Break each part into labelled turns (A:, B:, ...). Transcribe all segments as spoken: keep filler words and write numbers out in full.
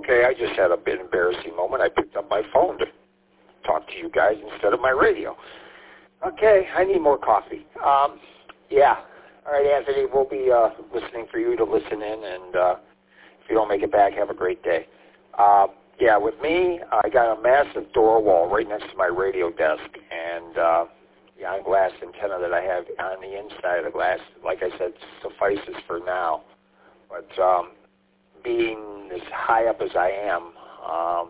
A: okay, I just had a bit embarrassing moment. I picked up my phone to talk to you guys instead of my radio. Okay, I need more coffee. Um, yeah. All right, Anthony, we'll be uh, listening for you to listen in, and uh, if you don't make it back, have a great day. Uh, yeah, with me, I got a massive door wall right next to my radio desk, and uh, the on glass antenna that I have on the inside of the glass, like I said, suffices for now. But um, being as high up as I am, um,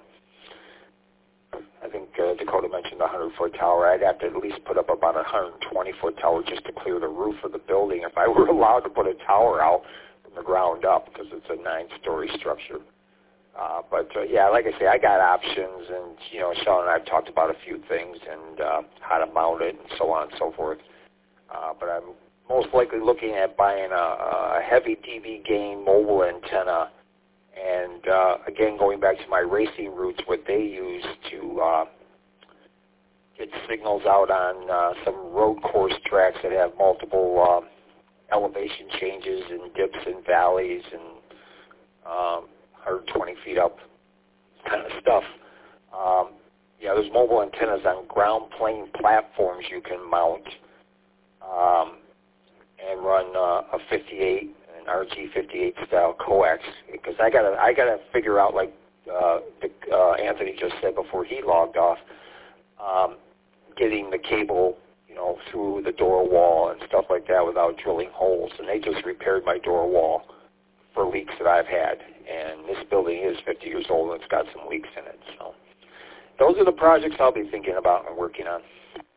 A: I think uh, Dakota mentioned a hundred-foot tower. I'd have to at least put up about a one hundred twenty-foot tower just to clear the roof of the building if I were allowed to put a tower out from the ground up, because it's a nine-story structure. Uh, but, uh, yeah, like I say, I got options, and, you know, Sean and I have talked about a few things and uh, how to mount it and so on and so forth. Uh, but I'm most likely looking at buying a, a heavy D B gain mobile antenna. And, uh, again, going back to my racing roots, what they use to uh, get signals out on uh, some road course tracks that have multiple um, elevation changes and dips and valleys and um, one hundred twenty feet up kind of stuff. Um, yeah, there's mobile antennas on ground plane platforms you can mount um, and run uh, a fifty-eight, an R G fifty-eight style coax, because I gotta I gotta figure out, like uh, the, uh, Anthony just said before he logged off, um, getting the cable, you know, through the door wall and stuff like that without drilling holes. And they just repaired my door wall for leaks that I've had. And this building is fifty years old and it's got some leaks in it. So those are the projects I'll be thinking about and working on.